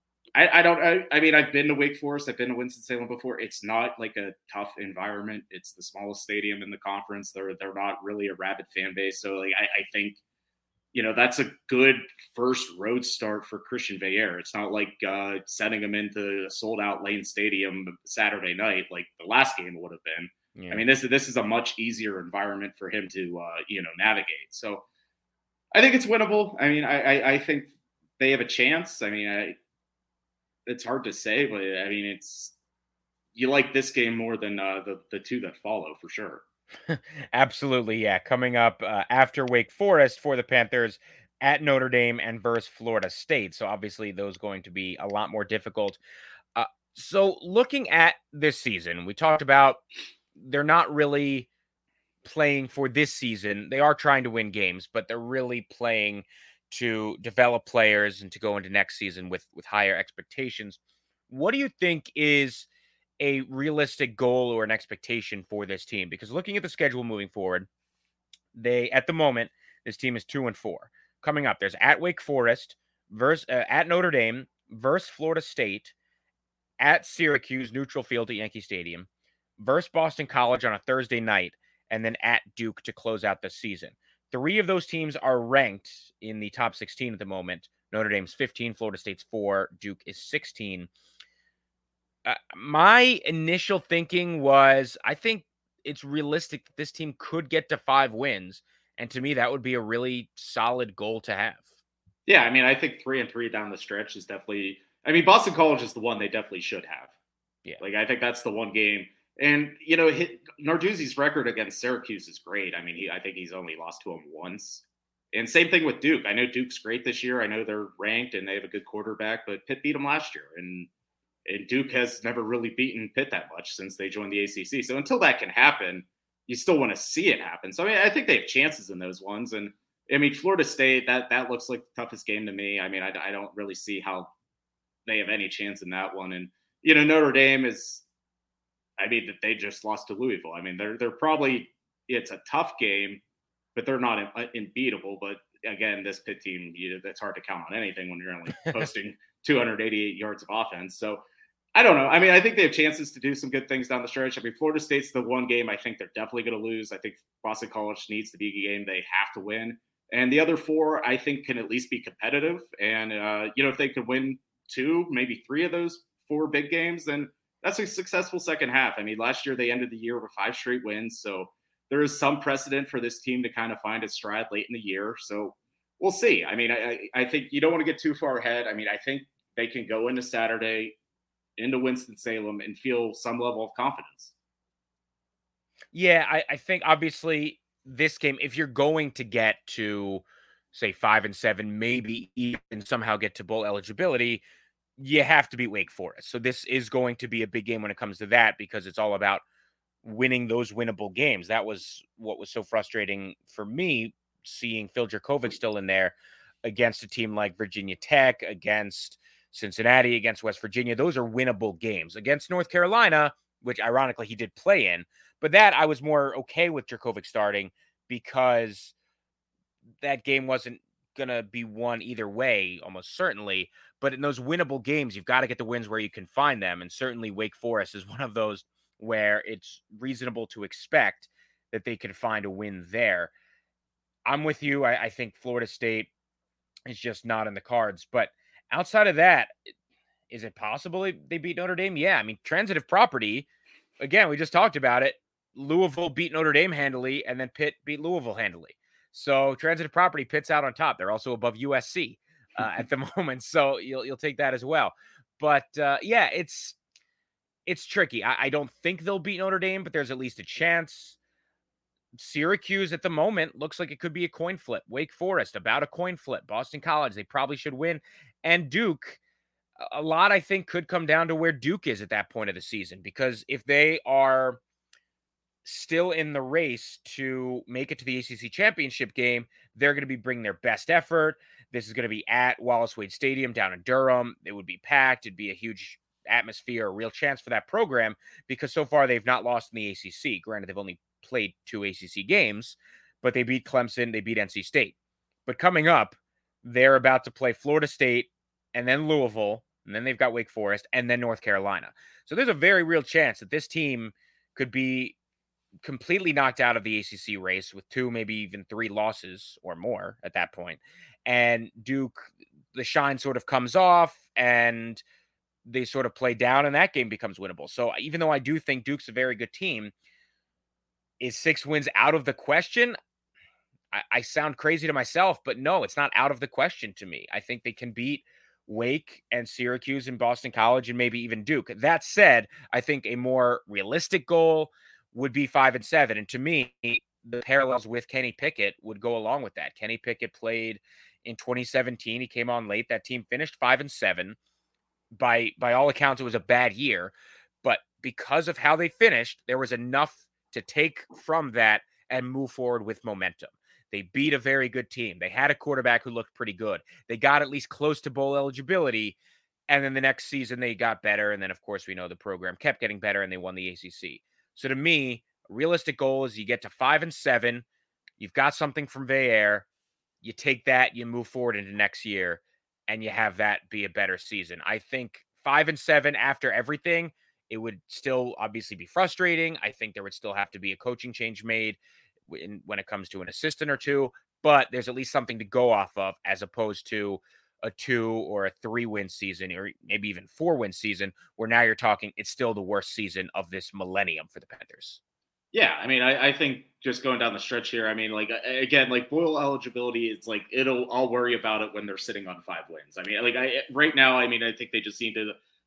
I mean, I've been to Wake Forest, I've been to Winston-Salem before. It's not like a tough environment. It's the smallest stadium in the conference. They're not really a rabid fan base, so like I think, that's a good first road start for Christian Veillere. It's not like sending him into a sold-out Lane Stadium Saturday night like the last game would have been. Yeah. I mean, this is a much easier environment for him to navigate. So I think it's winnable. I mean, I think they have a chance. I mean, it's hard to say, but I mean, you like this game more than the 2 that follow for sure. Absolutely, yeah. Coming up after Wake Forest for the Panthers, at Notre Dame and versus Florida State. So obviously those going to be a lot more difficult. So looking at this season, we talked about they're not really playing for this season. They are trying to win games, but they're really playing to develop players and to go into next season with higher expectations. What do you think is a realistic goal or an expectation for this team? Because looking at the schedule moving forward, at the moment, this team is 2-4. Coming up, there's at Wake Forest, at Notre Dame, versus Florida State, at Syracuse, neutral field at Yankee Stadium, versus Boston College on a Thursday night, and then at Duke to close out the season. 3 of those teams are ranked in the top 16 at the moment. Notre Dame's 15, Florida State's 4, Duke is 16. My initial thinking was, I think it's realistic that this team could get to 5 wins. And to me, that would be a really solid goal to have. Yeah, I mean, I think 3-3 down the stretch is definitely – I mean, Boston College is the one they definitely should have. Yeah. Like, I think that's the one game. And, Narduzzi's record against Syracuse is great. I mean, I think he's only lost to him once. And same thing with Duke. I know Duke's great this year. I know they're ranked and they have a good quarterback, but Pitt beat them last year. And Duke has never really beaten Pitt that much since they joined the ACC. So until that can happen, you still want to see it happen. So I think they have chances in those ones. And I mean, Florida State, that looks like the toughest game to me. I mean, I don't really see how they have any chance in that one. And, Notre Dame is, that they just lost to Louisville. I mean, they're probably, it's a tough game, but they're not unbeatable. But again, this Pitt team, it's hard to count on anything when you're only posting 288 yards of offense. So I don't know. I mean, I think they have chances to do some good things down the stretch. I mean, Florida State's the one game I think they're definitely going to lose. I think Boston College needs to be a game they have to win. And the other four, I think, can at least be competitive. And, if they could win 2, maybe 3 of those 4 big games, then that's a successful second half. I mean, last year they ended the year with 5 straight wins. So there is some precedent for this team to kind of find its stride late in the year. So we'll see. I mean, I think you don't want to get too far ahead. I mean, I think they can go into Saturday, into Winston-Salem, and feel some level of confidence. Yeah, I think obviously this game, if you're going to get to, say, 5-7, maybe even somehow get to bowl eligibility, you have to beat Wake Forest. So this is going to be a big game when it comes to that, because it's all about winning those winnable games. That was what was so frustrating for me, seeing Phil Jurkovec still in there against a team like Virginia Tech, against Cincinnati, against West Virginia. Those are winnable games. Against North Carolina, which ironically he did play in, but that I was more okay with Jurkovec starting, because that game wasn't going to be won either way, almost certainly. But in those winnable games, you've got to get the wins where you can find them. And certainly Wake Forest is one of those where it's reasonable to expect that they can find a win there. I'm with you. I think Florida State is just not in the cards. But outside of that, is it possible they beat Notre Dame? Yeah. I mean, transitive property, again, we just talked about it. Louisville beat Notre Dame handily, and then Pitt beat Louisville handily. So transitive property, Pitt's out on top. They're also above USC at the moment. So you'll take that as well. But yeah, it's tricky. I don't think they'll beat Notre Dame, but there's at least a chance. Syracuse at the moment looks like it could be a coin flip. Wake Forest, about a coin flip. Boston College, they probably should win. And Duke, a lot I think could come down to where Duke is at that point of the season, because if they are still in the race to make it to the ACC championship game, they're going to be bringing their best effort. This is going to be at Wallace Wade Stadium down in Durham. It would be packed. It'd be a huge atmosphere, a real chance for that program, because so far they've not lost in the ACC. Granted, they've only played 2 ACC games, but they beat Clemson, they beat NC State. But coming up, they're about to play Florida State, and then Louisville, and then they've got Wake Forest, and then North Carolina. So there's a very real chance that this team could be completely knocked out of the ACC race with 2, maybe even 3 losses or more at that point. And Duke, the shine sort of comes off, and they sort of play down, and that game becomes winnable. So even though I do think Duke's a very good team, is 6 wins out of the question? I sound crazy to myself, but no, it's not out of the question to me. I think they can beat Wake and Syracuse and Boston College and maybe even Duke. That said, I think a more realistic goal would be 5-7. And to me, the parallels with Kenny Pickett would go along with that. Kenny Pickett played in 2017. He came on late. That team finished 5-7. By all accounts, it was a bad year. But because of how they finished, there was enough to take from that and move forward with momentum. They beat a very good team. They had a quarterback who looked pretty good. They got at least close to bowl eligibility. And then the next season, they got better. And then, of course, we know the program kept getting better, and they won the ACC. So to me, a realistic goal is you get to 5-7. You've got something from Veillere. You take that, you move forward into next year, and you have that be a better season. I think 5-7 after everything, it would still obviously be frustrating. I think there would still have to be a coaching change made when it comes to an assistant or 2, but there's at least something to go off of, as opposed to a 2 or a 3-win season, or maybe even 4-win season, where now you're talking it's still the worst season of this millennium for the Panthers. Yeah, I mean, I think just going down the stretch here, I mean, like, again, like, bowl eligibility, it's like, I'll worry about it when they're sitting on 5 wins. I mean, like, right now, I mean, I think they just need to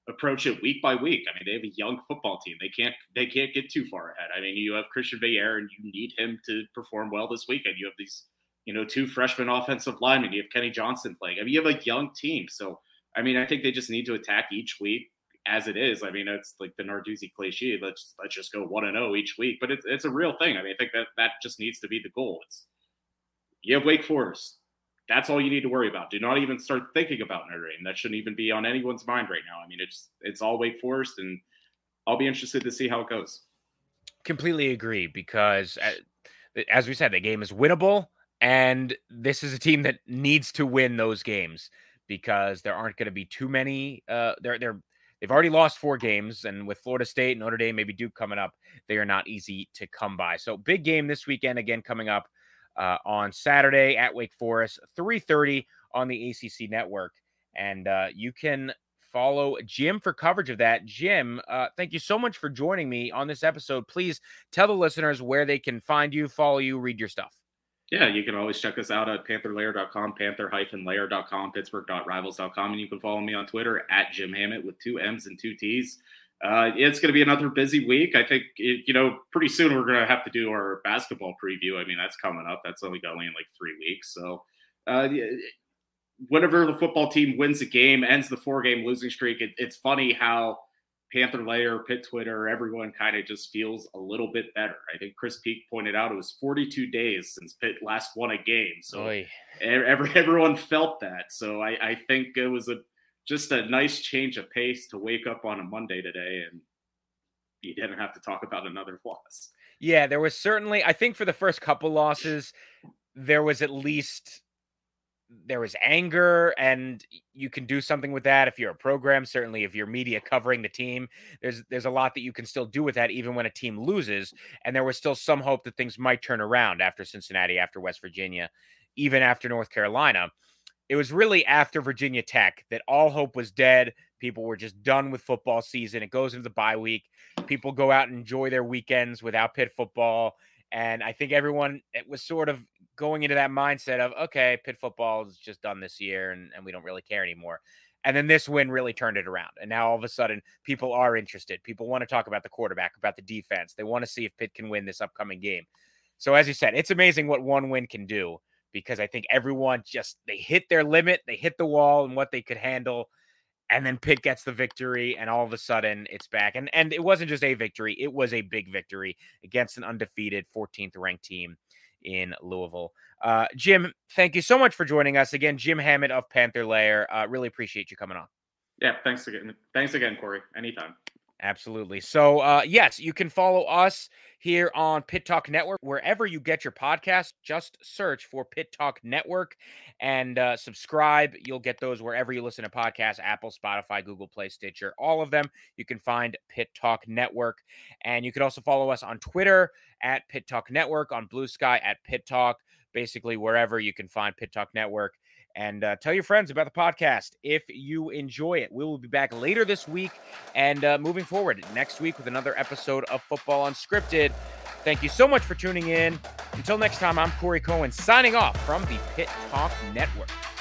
approach it week by week. I mean, they have a young football team. They can't get too far ahead. I mean, you have Christian Veillere, and you need him to perform well this weekend. You have these, 2 freshman offensive linemen. You have Kenny Johnson playing. I mean, you have a young team. So, I mean, I think they just need to attack each week as it is. I mean, it's like the Narduzzi cliche. Let's just go 1-0 each week. But it's a real thing. I mean, I think that just needs to be the goal. You have Wake Forest. That's all you need to worry about. Do not even start thinking about Notre Dame. That shouldn't even be on anyone's mind right now. I mean, it's all Wake Forest, and I'll be interested to see how it goes. Completely agree, because as we said, the game is winnable, and this is a team that needs to win those games because there aren't going to be too many. They've already lost 4 games, and with Florida State, Notre Dame, maybe Duke coming up, they are not easy to come by. So big game this weekend again coming up. On Saturday at Wake Forest, 3:30 on the ACC network. And you can follow Jim for coverage of that. Jim, thank you so much for joining me on this episode. Please tell the listeners where they can find you, follow you, read your stuff. Yeah, you can always check us out at pantherlayer.com, panther-layer.com, pittsburgh.rivals.com, and you can follow me on Twitter at Jim Hammett with 2 M's and 2 T's. It's going to be another busy week. I think, pretty soon we're going to have to do our basketball preview. I mean, that's coming up. That's only going in like 3 weeks. So whenever the football team wins a game, ends the 4-game losing streak, it's funny how Panther Layer, Pitt Twitter, everyone kind of just feels a little bit better. I think Chris Peak pointed out it was 42 days since Pitt last won a game. So everyone felt that. So I think it was just a nice change of pace to wake up on a Monday today, and you didn't have to talk about another loss. Yeah, there was certainly, I think for the first couple losses, there was anger, and you can do something with that if you're a program. Certainly if you're media covering the team, there's a lot that you can still do with that even when a team loses. And there was still some hope that things might turn around after Cincinnati, after West Virginia, even after North Carolina. It was really after Virginia Tech that all hope was dead. People were just done with football season. It goes into the bye week. People go out and enjoy their weekends without Pitt football. And I think everyone was sort of going into that mindset of, okay, Pitt football is just done this year and we don't really care anymore. And then this win really turned it around. And now all of a sudden people are interested. People want to talk about the quarterback, about the defense. They want to see if Pitt can win this upcoming game. So as you said, it's amazing what one win can do, because I think everyone they hit their limit, they hit the wall and what they could handle, and then Pitt gets the victory, and all of a sudden it's back. And it wasn't just a victory, it was a big victory against an undefeated 14th ranked team in Louisville. Jim, thank you so much for joining us again. Jim Hammett of Panther Layer. Really appreciate you coming on. Yeah, thanks again, Corey. Anytime. Absolutely. So, yes, you can follow us here on Pitt Talk Network. Wherever you get your podcast, just search for Pitt Talk Network and subscribe. You'll get those wherever you listen to podcasts, Apple, Spotify, Google Play, Stitcher, all of them. You can find Pitt Talk Network. And you can also follow us on Twitter at Pitt Talk Network, on Blue Sky at Pitt Talk, basically wherever you can find Pitt Talk Network. And tell your friends about the podcast if you enjoy it. We will be back later this week and moving forward next week with another episode of Football Unscripted. Thank you so much for tuning in. Until next time, I'm Corey Cohen signing off from the Pitt Talk Network.